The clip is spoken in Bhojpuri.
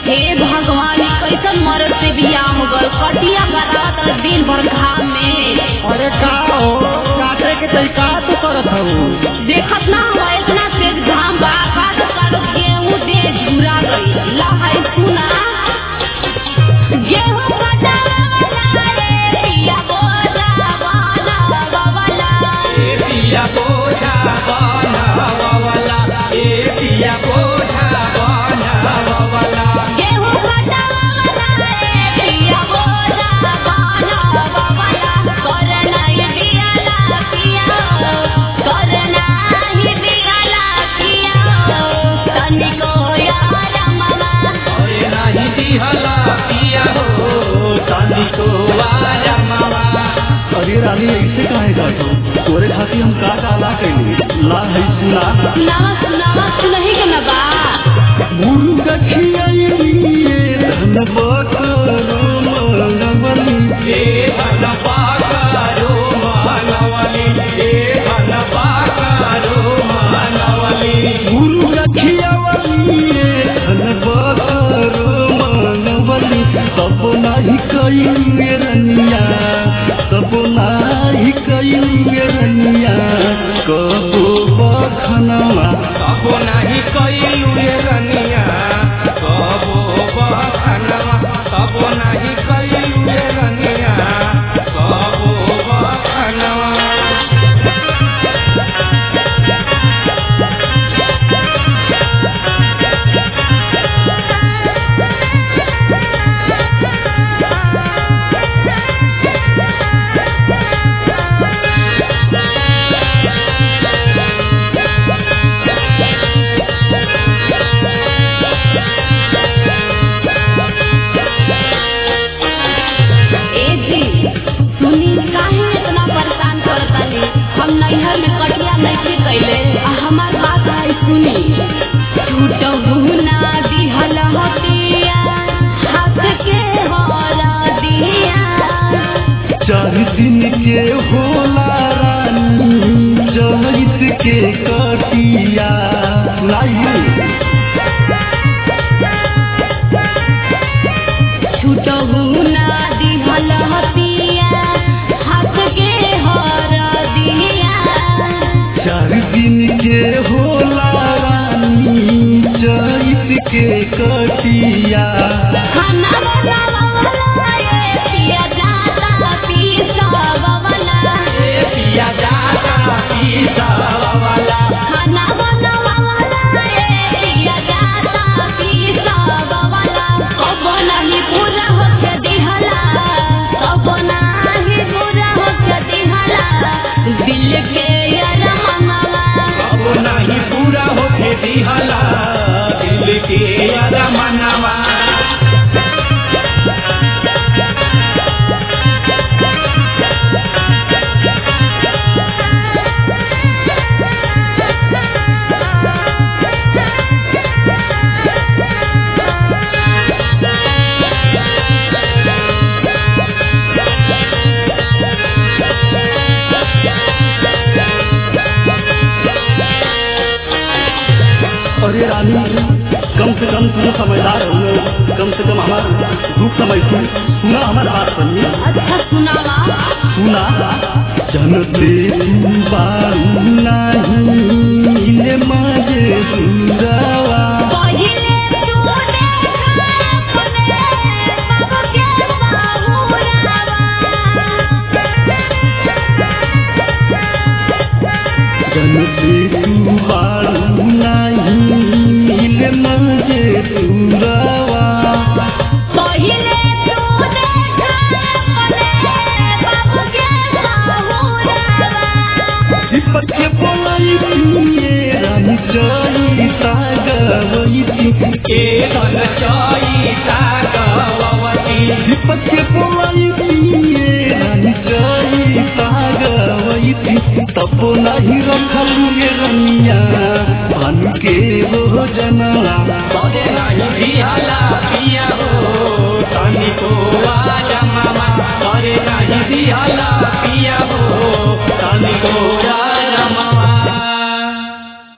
हे भगवान कैसन मर्द से बियाह हो गल कटिया करावत दिन भर घाम में। अरे का हो काटे के तरीका तू करत हूँ देखत ना हुआ इतना तेज घाम बा काट काट गेहूं दे झुरा गई लहाई सुना गेहूं कटावला रे पिया बोझा बनावला ए पिया बोझा बनावला ए पिया बोझा बनावला गेहूं कटावला रे पिया बोझा बनावला करना ही दियाला पिया करना ही दियाला पिया तनिको यार मामा अरे नाही दिहला पिया हो तनिको आया मामा। अरे रानी ऐसे काहे गातो तोरे खातिर हम का काला कैली ला है सुना सुनावा सुनही के ना बा मुर्गा खियाइए धन बकरो मनवली ए धन पाकरो मानवली ए धन पाकरो मानवली मुर्गा खियाइए धन बकरो मनवली सब नाही कइले रनिया सब नाही कइले रनिया कबो बखनवा कबो नाही कइलू ये रनिया कबो बखनवा कबो नाही कइलू ये रनिया कबो बखनवा। ए जी सुनी काहे इतना परेशान करतानी हम नैहर में कटिया नहीं कैले हमार बात है सुनी टूटहु ना दिहल हतिया हाथ के होला दिया 4 दिन के होला रानी जहित के कटिया लाइए छूटहु ना दिहल हतिया हाथ के होला दिया 4 दिन के होला रानी जहित के कटिया खाना बनावला रे पिया जाता पीसावला ए पिया जाता पीसावला खाना बनावला रे पिया जाता पीसावला कब नहीं पूरा होके दिहला कब नहीं पूरा होके दिहला दिल के यार मनवा कबो नाही पूरा होके दिहला दिल के यार मनवा। अरे रानी कम से कम तुम समझदार हो कम से कम हमारा दुख समझ सुना हमारा बात सुनिए अच्छा सुनावा सुना जनते तू बारू नहीं ले माजे सुरावा पहिले तू देखा अपने बाबू के जनते तू बारू नहीं ले माजे सुरावा पहिले तू देखा अपने बाबू के दीपक के बोलाई पिए रानी चली सागवई ए धन चाई सागवती दीपक के बोलाई पिए रानी चली सागवई तब नहीं रखल ये रनिया बन के वो जनवा बदे नाही दिहला पिया हो तनिको आया मामा बदे नाही दिहला पिया हो तनिको